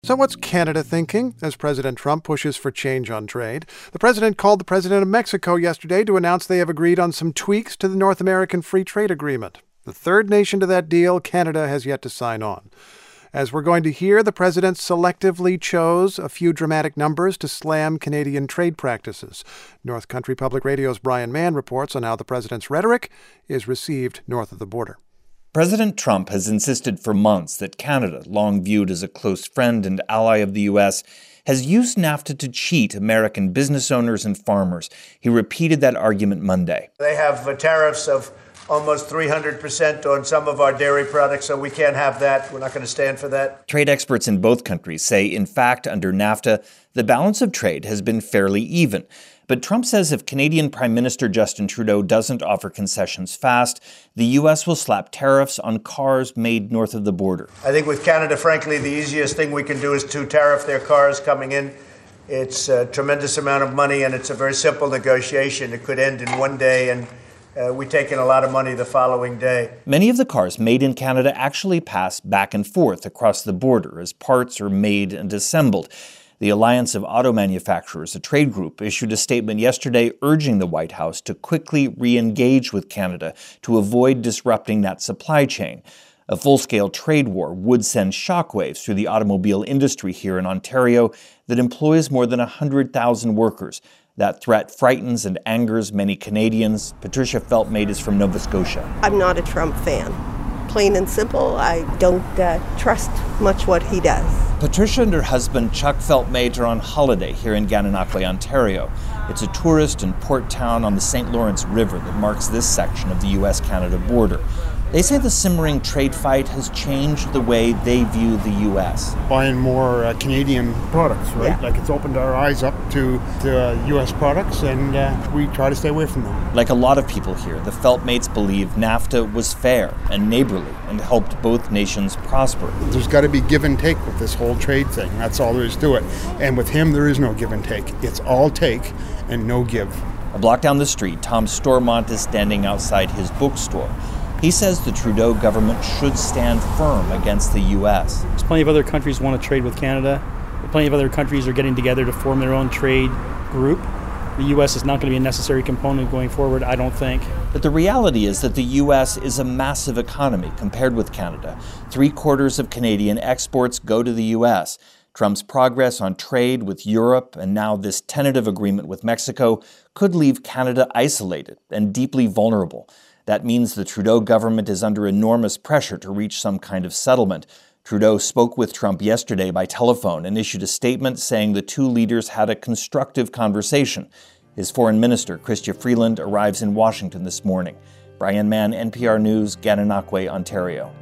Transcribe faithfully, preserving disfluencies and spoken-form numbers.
So what's Canada thinking as President Trump pushes for change on trade? The president called the president of Mexico yesterday to announce they have agreed on some tweaks to the North American Free Trade Agreement. The third nation to that deal, Canada, has yet to sign on. As we're going to hear, the president selectively chose a few dramatic numbers to slam Canadian trade practices. North Country Public Radio's Brian Mann reports on how the president's rhetoric is received north of the border. President Trump has insisted for months that Canada, long viewed as a close friend and ally of the U S, has used NAFTA to cheat American business owners and farmers. He repeated that argument Monday. They have uh, tariffs of almost three hundred percent on some of our dairy products, so we can't have that. We're not going to stand for that. Trade experts in both countries say, in fact, under NAFTA, the balance of trade has been fairly even. But Trump says if Canadian Prime Minister Justin Trudeau doesn't offer concessions fast, the U S will slap tariffs on cars made north of the border. I think with Canada, frankly, the easiest thing we can do is to tariff their cars coming in. It's a tremendous amount of money, and it's a very simple negotiation. It could end in one day, and uh, we take in a lot of money the following day. Many of the cars made in Canada actually pass back and forth across the border as parts are made and assembled. The Alliance of Auto Manufacturers, a trade group, issued a statement yesterday urging the White House to quickly re-engage with Canada to avoid disrupting that supply chain. A full-scale trade war would send shockwaves through the automobile industry here in Ontario that employs more than one hundred thousand workers. That threat frightens and angers many Canadians. Patricia Feltmate is from Nova Scotia. I'm not a Trump fan. Plain and simple, I don't uh, trust much what he does. Patricia and her husband, Chuck Feltmate, are on holiday here in Gananoque, Ontario. It's a tourist and port town on the Saint Lawrence River that marks this section of the U S Canada border. They say the simmering trade fight has changed the way they view the U S. Buying more uh, Canadian products, right? Yeah. Like it's opened our eyes up to, to uh, U S products, and uh, we try to stay away from them. Like a lot of people here, the Feltmates believe NAFTA was fair and neighborly and helped both nations prosper. There's got to be give and take with this whole trade thing. That's all there is to it. And with him, there is no give and take. It's all take and no give. A block down the street, Tom Stormont is standing outside his bookstore. He says the Trudeau government should stand firm against the U S. There's plenty of other countries want to trade with Canada. Plenty of other countries are getting together to form their own trade group. The U S is not going to be a necessary component going forward, I don't think. But the reality is that the U S is a massive economy compared with Canada. Three quarters of Canadian exports go to the U S. Trump's progress on trade with Europe and now this tentative agreement with Mexico could leave Canada isolated and deeply vulnerable. That means the Trudeau government is under enormous pressure to reach some kind of settlement. Trudeau spoke with Trump yesterday by telephone and issued a statement saying the two leaders had a constructive conversation. His foreign minister, Chrystia Freeland, arrives in Washington this morning. Brian Mann, N P R News, Gananoque, Ontario.